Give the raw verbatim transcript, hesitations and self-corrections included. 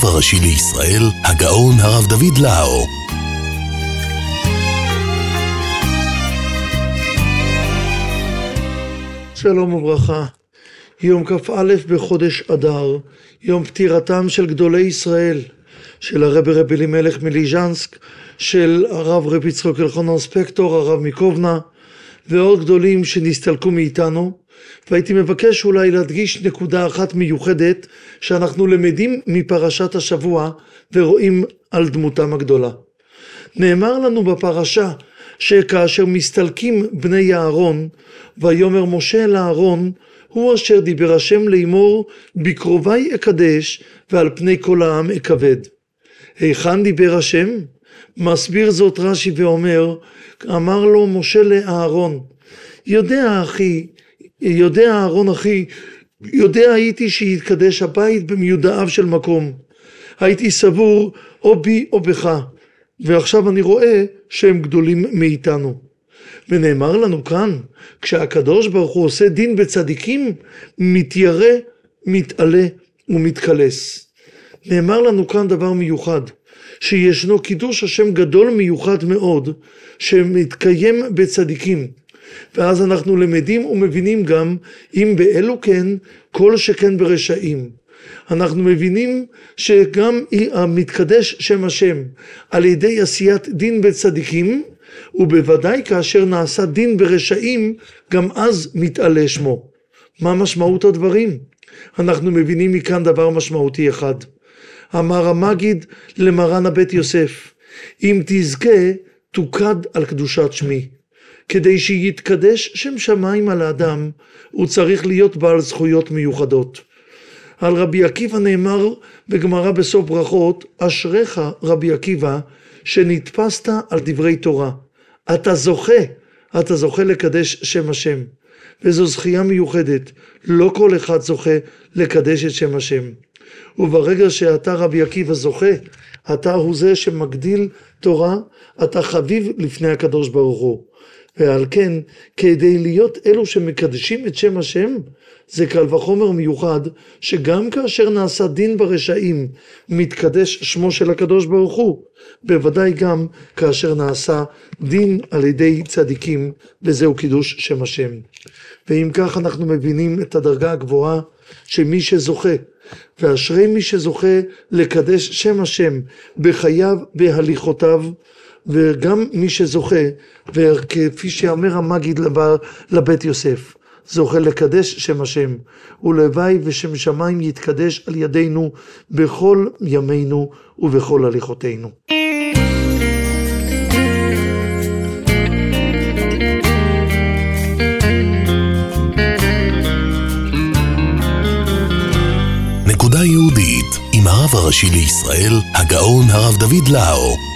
הרב הראשי לישראל, הגאון הרב דוד לאו. שלום וברכה. יום כ"א בחודש אדר, יום פטירתם של גדולי ישראל, של הרב רבי אלימלך מליז'נסק, של הרב רבי יצחק אלחנן ספקטור, הרב מקובנה, ועוד גדולים שנסתלקו מאיתנו. והייתי מבקש אולי להדגיש נקודה אחת מיוחדת שאנחנו למדים מפרשת השבוע ורואים על דמותם הגדולה. נאמר לנו בפרשה שכאשר מסתלקים בני אהרון, ויאמר משה אל אהרון, הוא אשר דיבר השם לאמור, בקרובי אקדש ועל פני כל העם אכבד. היכן דיבר השם? מסביר זאת רש"י ואומר, אמר לו משה לאהרון, יודע אחי, יודע אהרון אחי, יודע הייתי שיתקדש הבית במיודעיו של מקום. הייתי סבור או בי או בך, ועכשיו אני רואה שהם גדולים מאיתנו. ונאמר לנו כאן, כשהקדוש ברוך הוא עושה דין בצדיקים, מתיירא, מתעלה ומתקלס. נאמר לנו כאן דבר מיוחד, שישנו קידוש השם גדול מיוחד מאוד, שמתקיים בצדיקים. ואז אנחנו למדים ומבינים גם, אם באלו כן, כל שכן ברשעים. אנחנו מבינים שגם המתקדש שם השם, על ידי עשיית דין בצדיקים, ובוודאי כאשר נעשה דין ברשעים, גם אז מתעלה שמו. מה משמעות הדברים? אנחנו מבינים מכאן דבר משמעותי אחד. אמר המגיד למרן הבית יוסף, אם תזכה תוקד על קדושת שמי. כדי שיתקדש שם שמיים על האדם, הוא צריך להיות בעל זכויות מיוחדות. על רבי עקיבא נאמר בגמרא בסוף ברכות, אשריך רבי עקיבא שנתפסת על דברי תורה. אתה זוכה, אתה זוכה לקדש שם השם. וזו זכייה מיוחדת, לא כל אחד זוכה לקדש את שם השם. וברגע שאתה רבי עקיבא זוכה, אתה הוא זה שמגדיל תורה, אתה חביב לפני הקדוש ברוך הוא. ועל כן, כדי להיות אלו שמקדשים את שם השם, זה קל וחומר מיוחד, שגם כאשר נעשה דין ברשעים, מתקדש שמו של הקדוש ברוך הוא, בוודאי גם כאשר נעשה דין על ידי צדיקים, וזהו קידוש שם השם. ואם כך אנחנו מבינים את הדרגה הגבוהה, שמי שזוכה, ואשרי מי שזוכה לקדש שם השם, בחייו, בהליכותיו, וגם מי שזוכה, וכפי שאמר המגיד לבית יוסף, זוכה לקדש שם השם, ולוואי ושם שמיים יתקדש על ידינו בכל ימינו ובכל הליכותינו. נקודה יהודית עם הרב הראשי לישראל, הגאון הרב דוד לאו.